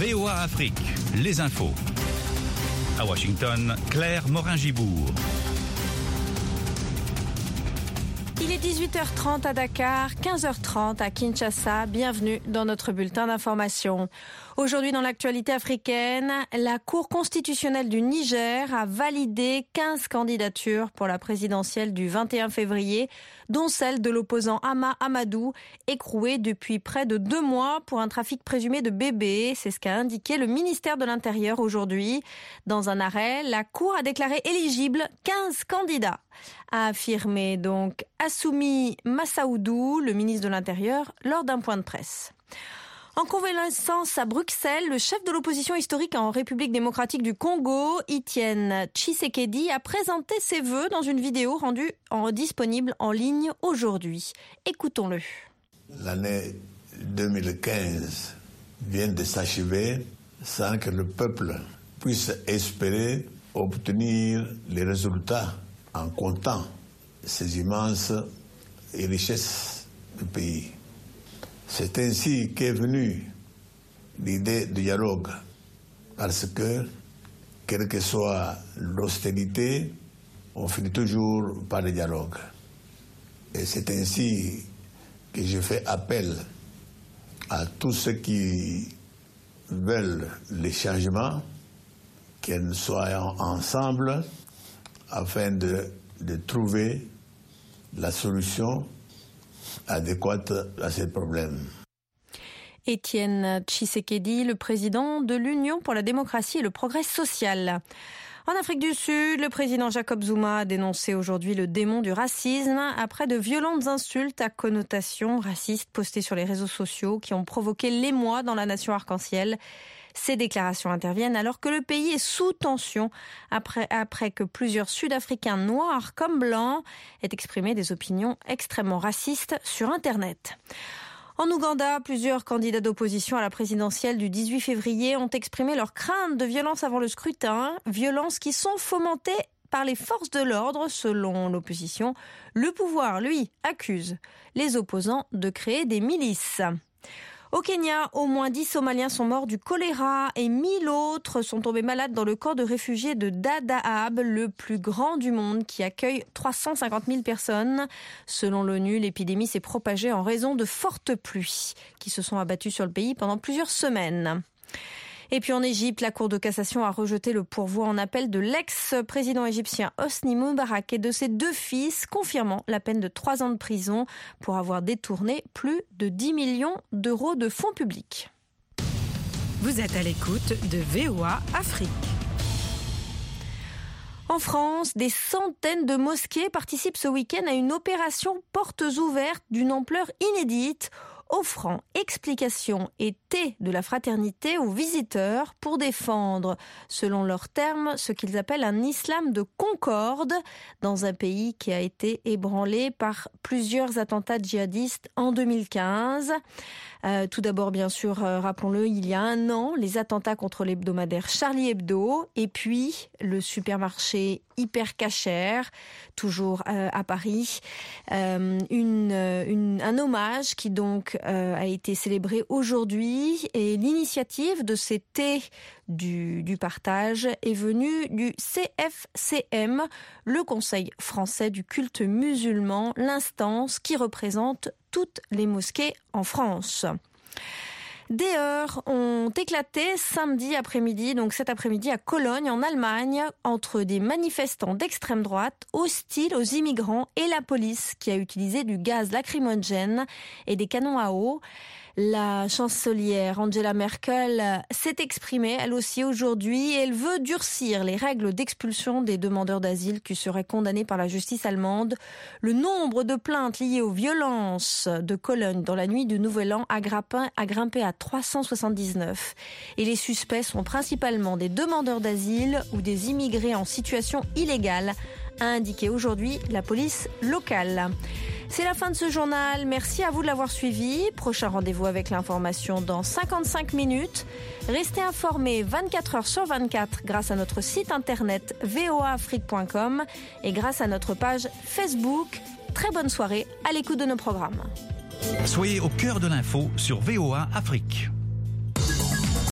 VOA Afrique, les infos. À Washington, Claire Morin-Gibourg. Il est 18h30 à Dakar, 15h30 à Kinshasa. Bienvenue dans notre bulletin d'information. Aujourd'hui, dans l'actualité africaine, la Cour constitutionnelle du Niger a validé 15 candidatures pour la présidentielle du 21 février, dont celle de l'opposant Hama Amadou, écroué depuis près de 2 mois pour un trafic présumé de bébés. C'est ce qu'a indiqué le ministère de l'Intérieur aujourd'hui. Dans un arrêt, la Cour a déclaré éligibles 15 candidats, a affirmé donc Assoumi Massaoudou, le ministre de l'Intérieur, lors d'un point de presse. En convalescence à Bruxelles, le chef de l'opposition historique en République démocratique du Congo, Étienne Tshisekedi, a présenté ses vœux dans une vidéo rendue disponible en ligne aujourd'hui. Écoutons-le. L'année 2015 vient de s'achever sans que le peuple puisse espérer obtenir les résultats en comptant ces immenses richesses du pays. C'est ainsi qu'est venue l'idée du dialogue, parce que, quelle que soit l'hostilité, on finit toujours par le dialogue. Et c'est ainsi que je fais appel à tous ceux qui veulent les changements, qu'ils soient ensemble afin de trouver la solution adéquate à ces problèmes. Étienne Tshisekedi, le président de l'Union pour la démocratie et le progrès social. En Afrique du Sud, le président Jacob Zuma a dénoncé aujourd'hui le démon du racisme après de violentes insultes à connotation raciste postées sur les réseaux sociaux qui ont provoqué l'émoi dans la nation arc-en-ciel. Ces déclarations interviennent alors que le pays est sous tension après que plusieurs Sud-Africains noirs comme blancs aient exprimé des opinions extrêmement racistes sur Internet. En Ouganda, plusieurs candidats d'opposition à la présidentielle du 18 février ont exprimé leur crainte de violences avant le scrutin, violences qui sont fomentées par les forces de l'ordre, selon l'opposition. Le pouvoir, lui, accuse les opposants de créer des milices. Au Kenya, au moins 10 Somaliens sont morts du choléra et 1000 autres sont tombés malades dans le camp de réfugiés de Dadaab, le plus grand du monde, qui accueille 350 000 personnes. Selon l'ONU, l'épidémie s'est propagée en raison de fortes pluies qui se sont abattues sur le pays pendant plusieurs semaines. Et puis en Égypte, la Cour de cassation a rejeté le pourvoi en appel de l'ex-président égyptien Hosni Moubarak et de ses 2 fils, confirmant la peine de 3 ans de prison pour avoir détourné plus de 10 millions d'euros de fonds publics. Vous êtes à l'écoute de VOA Afrique. En France, des centaines de mosquées participent ce week-end à une opération portes ouvertes d'une ampleur inédite, offrant explications et thé de la fraternité aux visiteurs pour défendre, selon leurs termes, ce qu'ils appellent un islam de concorde dans un pays qui a été ébranlé par plusieurs attentats djihadistes en 2015. Tout d'abord, bien sûr, rappelons-le, il y a 1 an, les attentats contre l'hebdomadaire Charlie Hebdo et puis le supermarché Hyper Cacher, toujours à Paris. Un hommage qui donc a été célébré aujourd'hui et l'initiative de ces thés du partage est venue du CFCM, le Conseil français du culte musulman, l'instance qui représente toutes les mosquées en France. Des heurts ont éclaté samedi après-midi, donc cet après-midi à Cologne, en Allemagne, entre des manifestants d'extrême droite hostiles aux immigrants et la police qui a utilisé du gaz lacrymogène et des canons à eau. La chancelière Angela Merkel s'est exprimée, elle aussi, aujourd'hui, et elle veut durcir les règles d'expulsion des demandeurs d'asile qui seraient condamnés par la justice allemande. Le nombre de plaintes liées aux violences de Cologne dans la nuit du Nouvel An a grimpé à 379. Et les suspects sont principalement des demandeurs d'asile ou des immigrés en situation illégale, a indiqué aujourd'hui la police locale. C'est la fin de ce journal. Merci à vous de l'avoir suivi. Prochain rendez-vous avec l'information dans 55 minutes. Restez informés 24 heures sur 24 grâce à notre site internet voaafrique.com et grâce à notre page Facebook. Très bonne soirée à l'écoute de nos programmes. Soyez au cœur de l'info sur VOA Afrique.